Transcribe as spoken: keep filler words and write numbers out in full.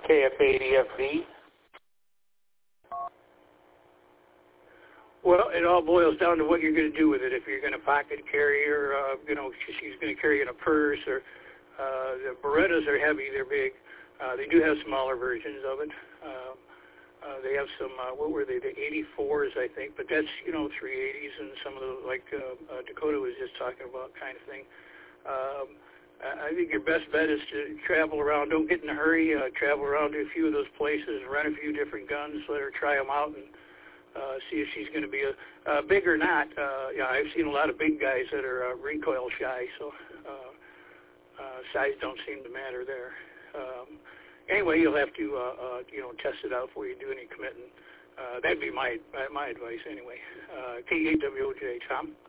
K F eighty F V. Well, it all boils down to what you're going to do with it. If you're going to pocket carry her, uh, you know, she's going to carry in a purse, or uh, the Berettas are heavy, they're big. Uh, they do have smaller versions of it. Um, uh, they have some, uh, what were they, the eighty-fours, I think, but that's, you know, three eighties and some of the, like uh, uh, Dakota was just talking about kind of thing. Um, I think your best bet is to travel around. Don't get in a hurry. Uh, travel around to a few of those places, rent a few different guns, let her try them out, and Uh, see if she's going to be a uh, big or not. Uh, yeah, I've seen a lot of big guys that are uh, recoil shy, so uh, uh, size don't seem to matter there. Um, anyway, you'll have to uh, uh, you know test it out before you do any committing. Uh, that'd be my my advice anyway. Uh, K eight W O J, Tom.